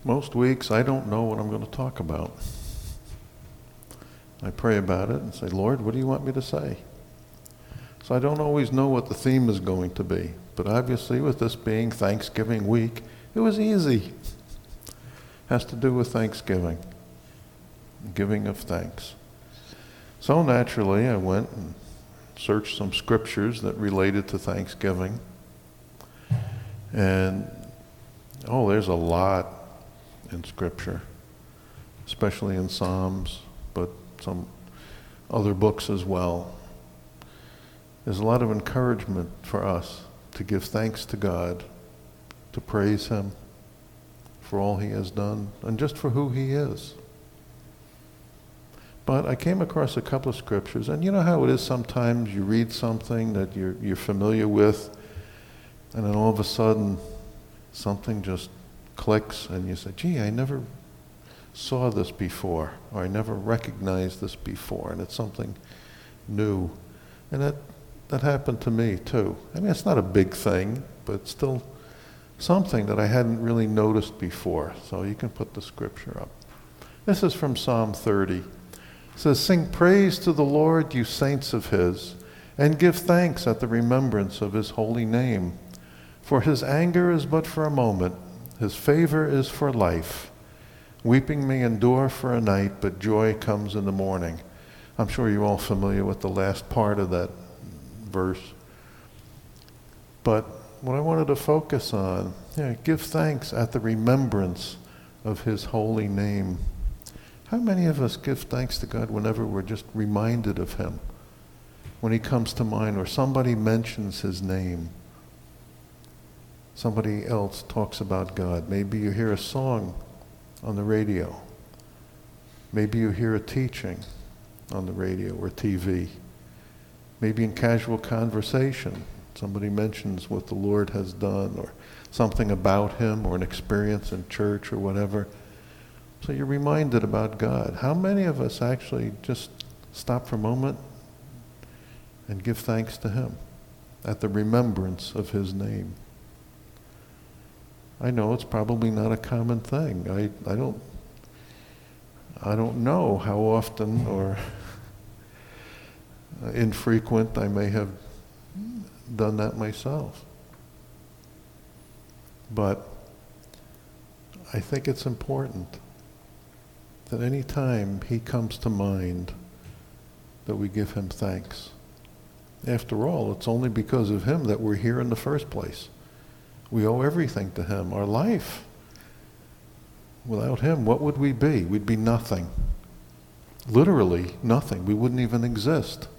Most weeks I don't know what I'm going to talk about. I pray about it and say, Lord, what do you want me to say? So I don't always know what the theme is going to be. But obviously with this being Thanksgiving week, it was easy. It has to do with Thanksgiving, giving of thanks. So naturally I went and searched some scriptures that related to Thanksgiving. And, there's a lot in Scripture, especially in Psalms, but some other books as well. There's a lot of encouragement for us to give thanks to God, to praise Him for all He has done, and just for who He is. But I came across a couple of scriptures, and you know how it is sometimes you read something that you're familiar with, and then all of a sudden something just clicks and you say, gee, I never saw this before, or I never recognized this before, and it's something new. And that happened to me too. I mean, it's not a big thing, but still something that I hadn't really noticed before. So you can put the scripture up. This is from Psalm 30. It says, sing praise to the Lord, you saints of His, and give thanks at the remembrance of His holy name. For His anger is but for a moment, His favor is for life. Weeping may endure for a night, but joy comes in the morning. I'm sure you're all familiar with the last part of that verse. But what I wanted to focus on, give thanks at the remembrance of His holy name. How many of us give thanks to God whenever we're just reminded of Him? When He comes to mind, or somebody mentions His name. Somebody else talks about God. Maybe you hear a song on the radio. Maybe you hear a teaching on the radio or TV. Maybe in casual conversation, somebody mentions what the Lord has done, or something about Him, or an experience in church or whatever. So you're reminded about God. How many of us actually just stop for a moment and give thanks to Him at the remembrance of His name? I know it's probably not a common thing. I don't know how often or infrequent I may have done that myself. But I think it's important that any time He comes to mind, that we give Him thanks. After all, it's only because of Him that we're here in the first place. We owe everything to Him, our life. Without Him, what would we be? We'd be nothing. Literally nothing. We wouldn't even exist.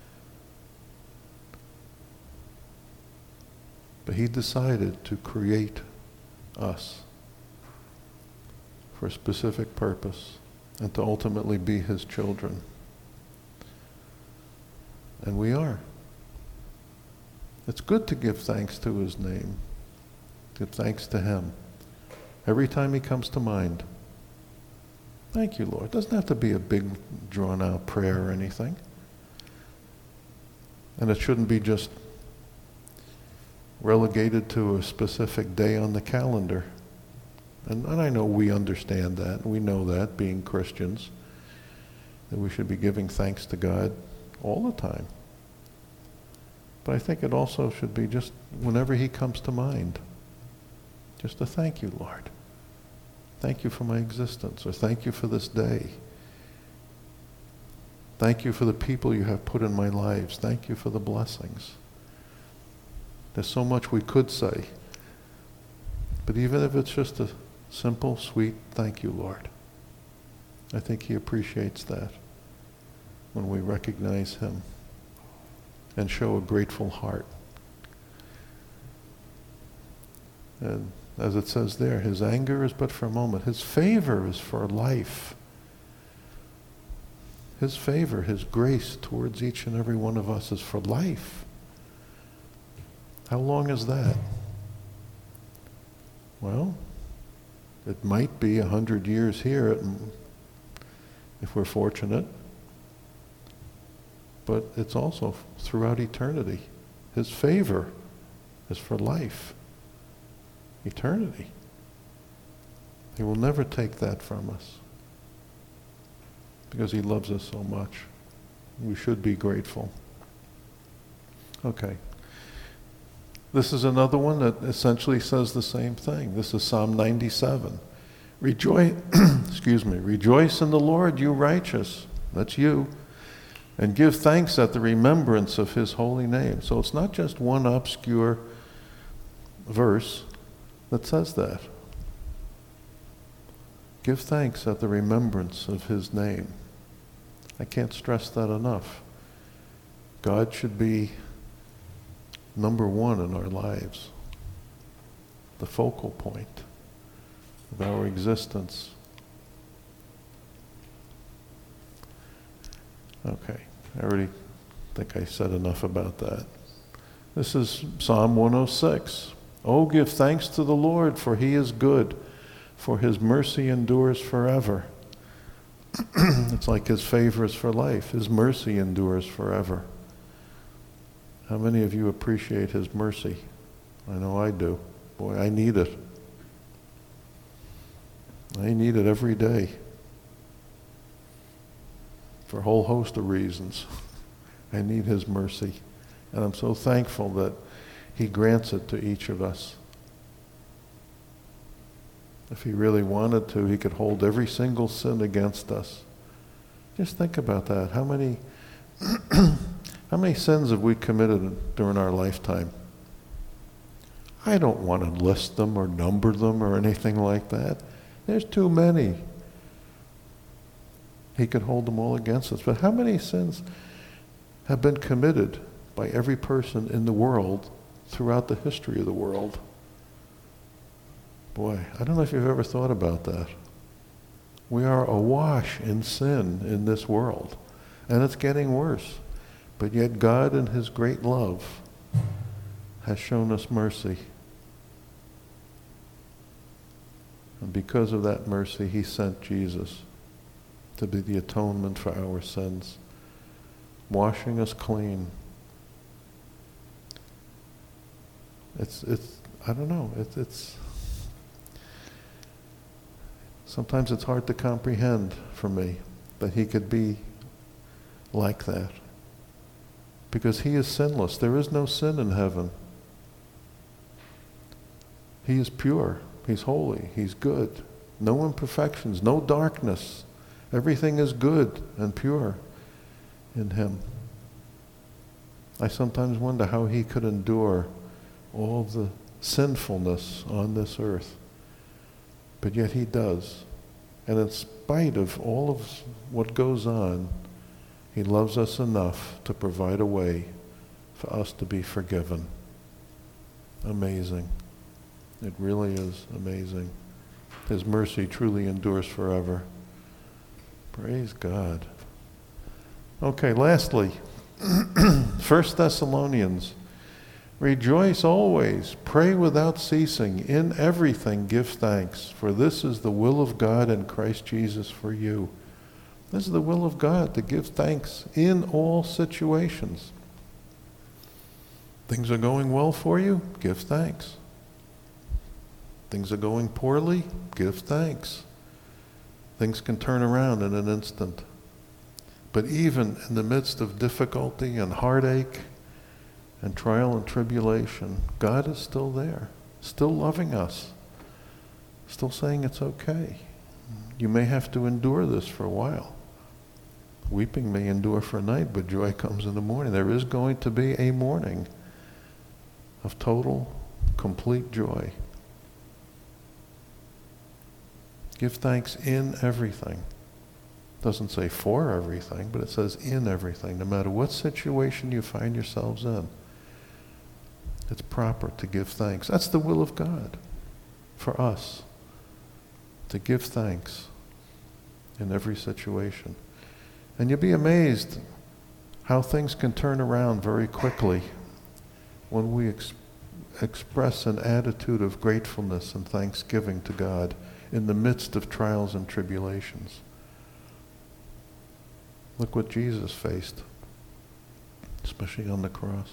But He decided to create us for a specific purpose and to ultimately be His children. And we are. It's good to give thanks to His name. Give thanks to Him every time He comes to mind. Thank you, Lord. It doesn't have to be a big, drawn-out prayer or anything. And it shouldn't be just relegated to a specific day on the calendar. And I know we understand that. We know that, being Christians, that we should be giving thanks to God all the time. But I think it also should be just whenever He comes to mind. Just to thank you, Lord. Thank you for my existence, or thank you for this day. Thank you for the people you have put in my lives. Thank you for the blessings. There's so much we could say. But even if it's just a simple, sweet, thank you, Lord. I think He appreciates that when we recognize Him and show a grateful heart. And as it says there, His anger is but for a moment. His favor is for life. His favor, His grace towards each and every one of us is for life. How long is that? Well, it might be 100 years here if we're fortunate. But it's also throughout eternity. His favor is for life. Eternity. He will never take that from us because he loves us so much. We should be grateful. Okay. This is another one that essentially says the same thing. This is Psalm 97. Rejoice, rejoice in the Lord, you righteous. That's you. And give thanks at the remembrance of his holy name. So it's not just one obscure verse that says that. Give thanks at the remembrance of his name. I can't stress that enough. God should be number one in our lives, the focal point of our existence. Okay, I already think I said enough about that. This is Psalm 106. Oh, give thanks to the Lord, for he is good, for his mercy endures forever. It's like his favor is for life. His mercy endures forever. How many of you appreciate his mercy? I know I do. Boy, I need it. I need it every day for a whole host of reasons. I need his mercy. And I'm so thankful that he grants it to each of us. If he really wanted to, he could hold every single sin against us. Just think about that. How many sins have we committed during our lifetime? I don't want to list them or number them or anything like that. There's too many. He could hold them all against us. But how many sins have been committed by every person in the world throughout the history of the world? Boy, I don't know if you've ever thought about that. We are awash in sin in this world, and it's getting worse. But yet God in his great love has shown us mercy. And because of that mercy, he sent Jesus to be the atonement for our sins, washing us clean. It's I don't know, it's sometimes it's hard to comprehend for me that he could be like that. Because he is sinless. There is no sin in heaven. He is pure. He's holy. He's good. No imperfections, no darkness. Everything is good and pure in him. I sometimes wonder how he could endure all the sinfulness on this earth. But yet he does. And in spite of all of what goes on, he loves us enough to provide a way for us to be forgiven. Amazing. It really is amazing. His mercy truly endures forever. Praise God. Okay, lastly, 1 Thessalonians. Rejoice always, pray without ceasing, in everything give thanks, for this is the will of God in Christ Jesus for you. This is the will of God, to give thanks in all situations. Things are going well for you, give thanks. Things are going poorly, give thanks. Things can turn around in an instant. But even in the midst of difficulty and heartache and trial and tribulation, God is still there, still loving us, still saying it's okay. You may have to endure this for a while. Weeping may endure for a night, but joy comes in the morning. There is going to be a morning of total, complete joy. Give thanks in everything. It doesn't say for everything, but it says in everything. No matter what situation you find yourselves in, it's proper to give thanks. That's the will of God for us, to give thanks in every situation. And you'll be amazed how things can turn around very quickly when we express an attitude of gratefulness and thanksgiving to God in the midst of trials and tribulations. Look what Jesus faced, especially on the cross.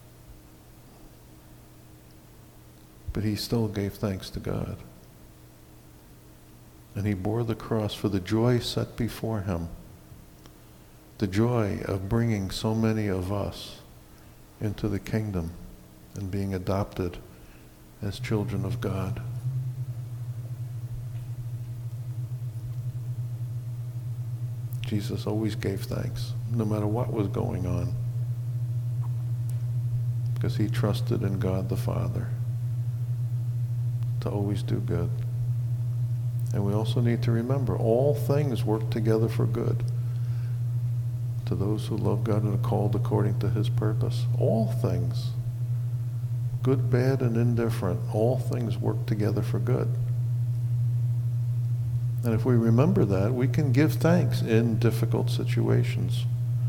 But he still gave thanks to God. And he bore the cross for the joy set before him. The joy of bringing so many of us into the kingdom and being adopted as children of God. Jesus always gave thanks, no matter what was going on, because he trusted in God the Father to always do good. And we also need to remember, all things work together for good to those who love God and are called according to his purpose. All things, good, bad, and indifferent, all things work together for good. And if we remember that, we can give thanks in difficult situations.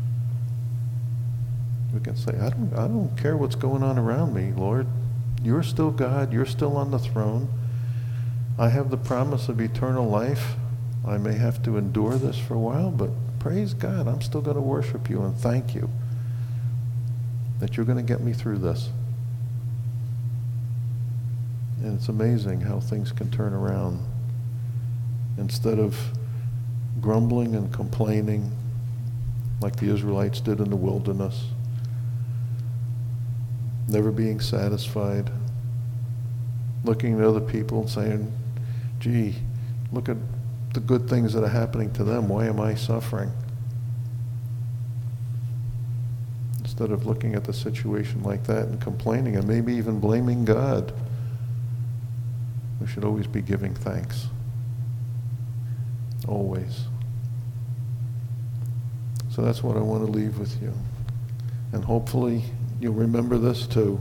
We can say, I don't care what's going on around me, Lord. You're still God. You're still on the throne. I have the promise of eternal life. I may have to endure this for a while, but praise God, I'm still going to worship you and thank you that you're going to get me through this. And it's amazing how things can turn around. Instead of grumbling and complaining like the Israelites did in the wilderness, never being satisfied, looking at other people and saying, gee, look at the good things that are happening to them. Why am I suffering? Instead of looking at the situation like that and complaining and maybe even blaming God, we should always be giving thanks. Always. So that's what I want to leave with you. And hopefully you'll remember this too.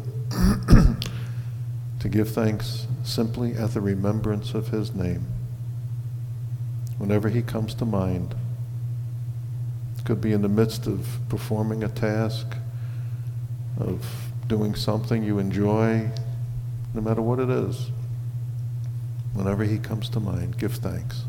To give thanks simply at the remembrance of his name. Whenever he comes to mind. It could be in the midst of performing a task, of doing something you enjoy, no matter what it is. Whenever he comes to mind, give thanks.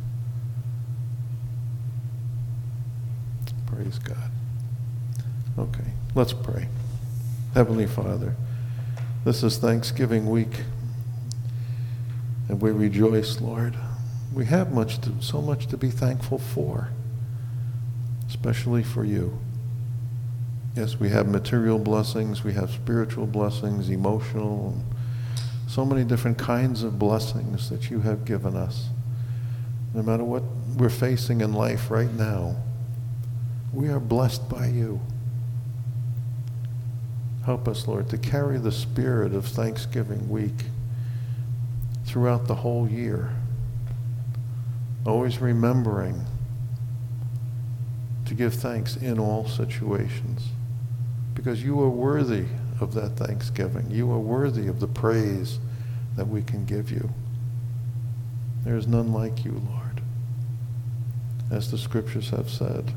Praise God. Okay, let's pray. Heavenly Father, this is Thanksgiving week, and we rejoice, Lord. We have so much to be thankful for, especially for you. Yes, we have material blessings, we have spiritual blessings, emotional, so many different kinds of blessings that you have given us. No matter what we're facing in life right now, we are blessed by you. Help us, Lord, to carry the spirit of Thanksgiving week throughout the whole year. Always remembering to give thanks in all situations, because you are worthy of that thanksgiving. You are worthy of the praise that we can give you. There is none like you, Lord. As the scriptures have said,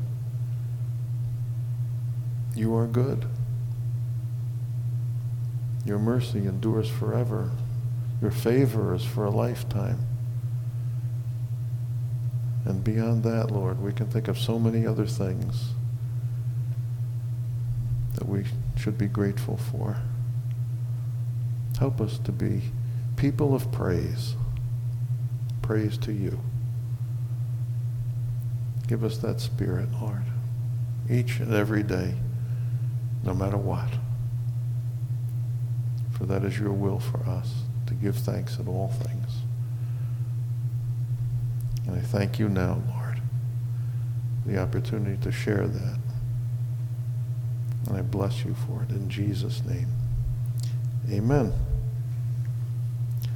you are good. Your mercy endures forever. Your favor is for a lifetime. And beyond that, Lord, we can think of so many other things that we should be grateful for. Help us to be people of praise. Praise to you. Give us that spirit, Lord, each and every day, no matter what. For that is your will for us, to give thanks in all things. And I thank you now, Lord, for the opportunity to share that. And I bless you for it in Jesus' name. Amen.